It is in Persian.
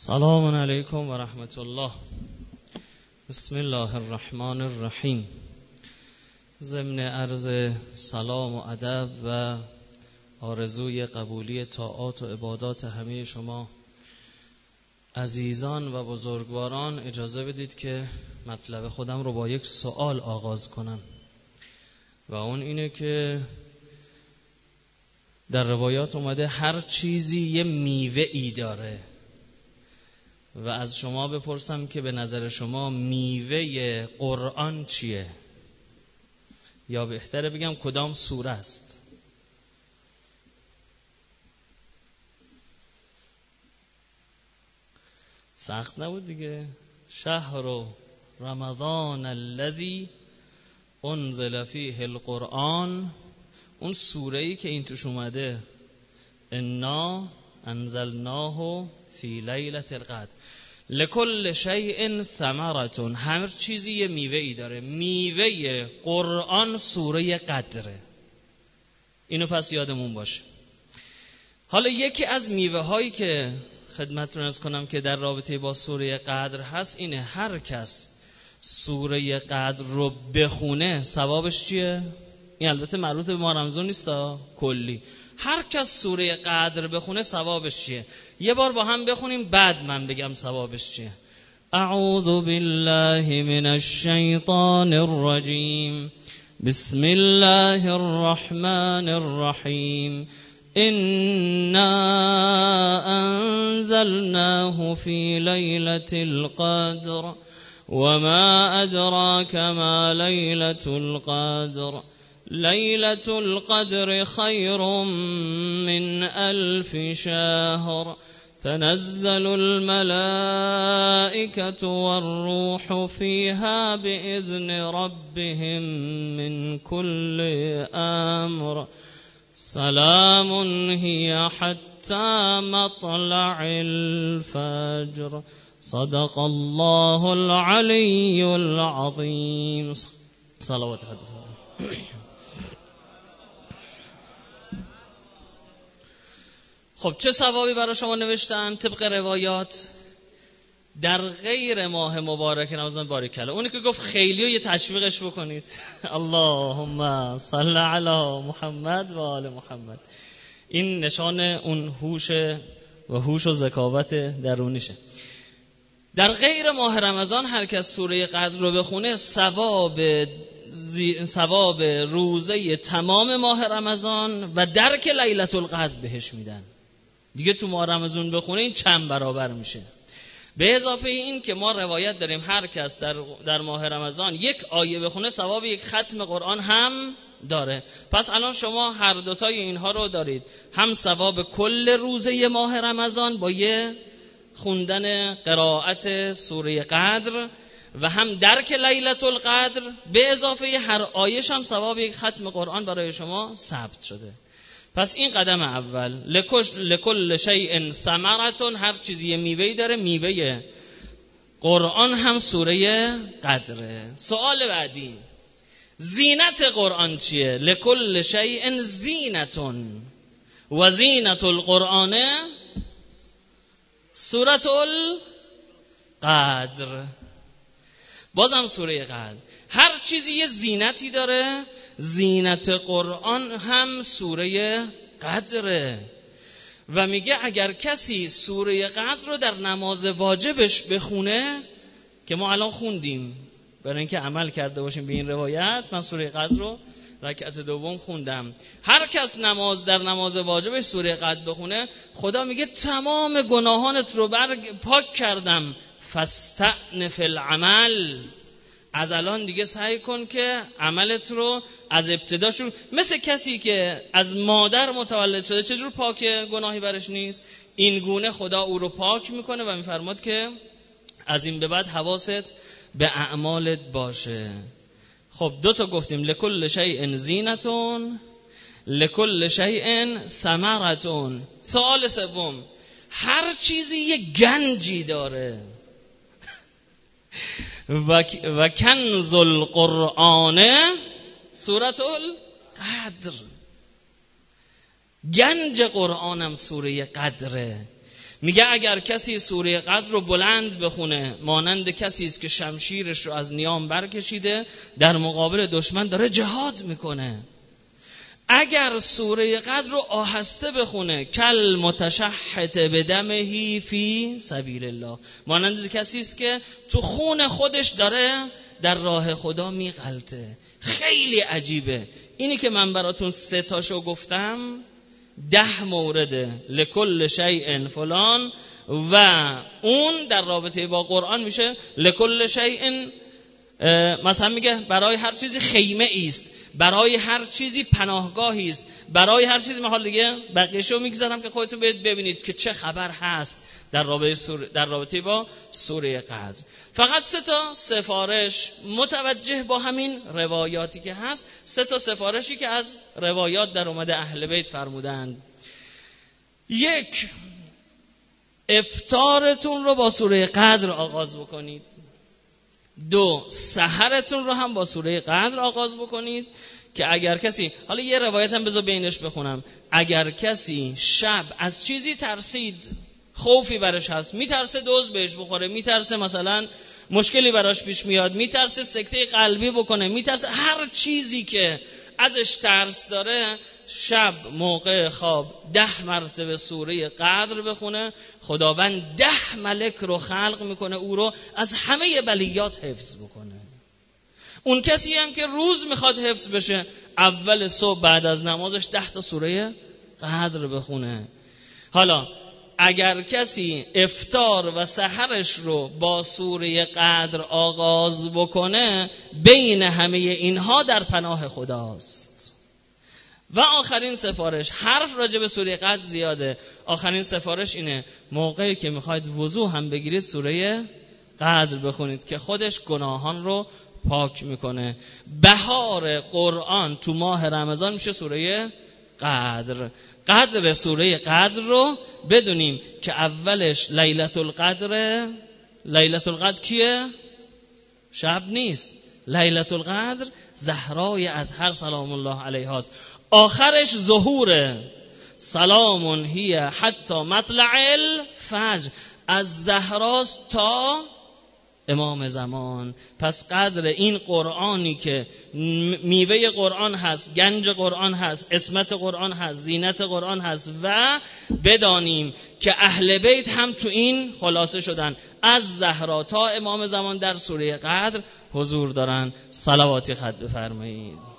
سلام علیکم و رحمت الله. بسم الله الرحمن الرحیم. ضمن عرض سلام و ادب و آرزوی قبولی طاعات و عبادات همه شما عزیزان و بزرگواران، اجازه بدید که مطلب خودم رو با یک سوال آغاز کنم و اون اینه که در روایات اومده هر چیزی یه میوه ای داره و از شما بپرسم که به نظر شما میوه قرآن چیه؟ یا بهتره بگم کدام سوره است؟ سخت نبود دیگه. شهر رمضان الذی انزل فیه القرآن، اون سوره‌ای که این توش اومده انا انزلناه فی لیلة القدر لکل شیء ثمرة، هر چیزی یه میوه ای داره. میوه قرآن سوره قدره، اینو پس یادمون باشه. حالا یکی از میوه هایی که خدمتتون عرض کنم که در رابطه با سوره قدر هست اینه هر کس سوره قدر رو بخونه ثوابش چیه؟ این البته مربوط به ماه رمضان نیست، کلی هر کس سوره قدر بخونه ثوابش چیه؟ یه بار با هم بخونیم بعد من بگم ثوابش چیه. اعوذ بالله من الشیطان الرجیم، بسم الله الرحمن الرحیم، انا انزلناه في ليلة القدر وما ادراك ما ليلة القدر ليلة القدر خير من 1000 شهر تنزل الملائكة والروح فيها بإذن ربهم من كل أمر سلام هي حتى مطلع الفجر صدق الله العلي العظيم. صلوات خدا. خب چه ثوابی برای شما نوشتن طبق روایات در غیر ماه مبارک رمضان؟ باریکلا. اونی که گفت خیلیو یه تشویقش بکنید. اللهم صل علی محمد و آل محمد. این نشان اون هوش و ذکاوت درونیشه. در غیر ماه رمضان هر کس سوره قدر رو بخونه ثواب روزه تمام ماه رمضان و درک لیلة القدر بهش میدن. دیگه تو ماه رمضان بخونه این چند برابر میشه. به اضافه این که ما روایت داریم هر کس در ماه رمضان یک آیه بخونه ثواب یک ختم قرآن هم داره. پس الان شما هر دوتای اینها رو دارید، هم ثواب کل روزه ماه رمضان با یه خوندن قرائت سوره قدر و هم درک لیلة القدر، به اضافه هر آیش هم ثواب یک ختم قرآن برای شما ثبت شده. پس این قدم اول. لکل شیء ثمرة، هر چیزی میوه‌ای داره، میوه قرآن هم سوره قدره. سوال بعدی، زینت قرآن چیه؟ لکل شیء زینة و زینت القرآن سوره القدر. بازم سوره قدر. هر چیزی یه زینتی داره، زینت قرآن هم سوره قدره. و میگه اگر کسی سوره قدر رو در نماز واجبش بخونه، که ما الان خوندیم برای اینکه عمل کرده باشیم به این روایت، من سوره قدر رو رکعت دوم خوندم، هر کس در نماز واجبش سوره قدر بخونه، خدا میگه تمام گناهانت رو پاک کردم، فاستأنف العمل، از الان دیگه سعی کن که عملت رو از ابتدا شروع. مثل کسی که از مادر متولد شده، چجور پاک گناهی برش نیست؟ این گونه خدا او رو پاک میکنه و میفرماد که از این به بعد حواست به اعمالت باشه. خب دو تا گفتیم، لکل شیء زینتون لکل شیء ثمرتون. سوال سوم، هر چیزی یه گنجی داره. و کنز القرآن سوره القدر، گنج قرآنم سوره قدره. میگه اگر کسی سوره قدر رو بلند بخونه مانند کسی است که شمشیرش رو از نیام برکشیده در مقابل دشمن داره جهاد میکنه. اگر سوره قدر رو آهسته بخونه کل متشحت بدمه فی سبیل الله، مانند کسی است که تو خون خودش داره در راه خدا میغلطه. خیلی عجیبه. اینی که من براتون 3 تاشو گفتم 10 مورده لکل شیء فلان و اون در رابطه با قرآن میشه لکل شیء، مثلا میگه برای هر چیزی خیمه است، برای هر چیزی پناهگاهی است، برای هر چیزی. من حال دیگه بقیه‌شو میگذارم که خودتون ببینید که چه خبر هست در رابطه با سوره قدر. فقط 3 تا سفارش متوجه با همین روایاتی که هست، 3 تا سفارشی که از روایات در اومده اهل بیت فرمودند. 1، افطارتون رو با سوره قدر آغاز بکنید. 2، سحرتون رو هم با سوره قدر آغاز بکنید که اگر کسی، حالا یه روایت هم بذار بینش بخونم، اگر کسی شب از چیزی ترسید، خوفی برش هست، میترسه دوز بهش بخوره، میترسه مثلا مشکلی براش پیش میاد، میترسه سکته قلبی بکنه، میترسه هر چیزی که ازش ترس داره، شب موقع خواب 10 مرتبه سوره قدر بخونه، خداوند 10 ملک رو خلق میکنه او رو از همه بلیات حفظ بکنه. اون کسی هم که روز میخواد حفظ بشه، اول صبح بعد از نمازش 10 تا سوره قدر بخونه. حالا اگر کسی افطار و سحرش رو با سوره قدر آغاز بکنه، بین همه اینها در پناه خداست. و آخرین سفارش، حرف راجع به سوره قدر زیاده، آخرین سفارش اینه موقعی که میخواید وضو هم بگیرید سوره قدر بخونید که خودش گناهان رو پاک میکنه. بهار قرآن تو ماه رمضان میشه سوره قدر. قدر سوره قدر رو بدونیم که اولش لیلة القدر. لیلة القدر کیه؟ شب نیست. لیلة القدر زهرای اطهر سلام الله علیها است. آخرش ظهور سلام هی حتی مطلع الفجر، از زهراست تا امام زمان. پس قدر این قرآنی که میوه قرآن هست، گنج قرآن هست، عصمت قرآن هست، زینت قرآن هست، و بدانیم که اهل بیت هم تو این خلاصه شدن، از زهرا تا امام زمان در سوره قدر حضور دارن. صلواتی خط بفرمایید.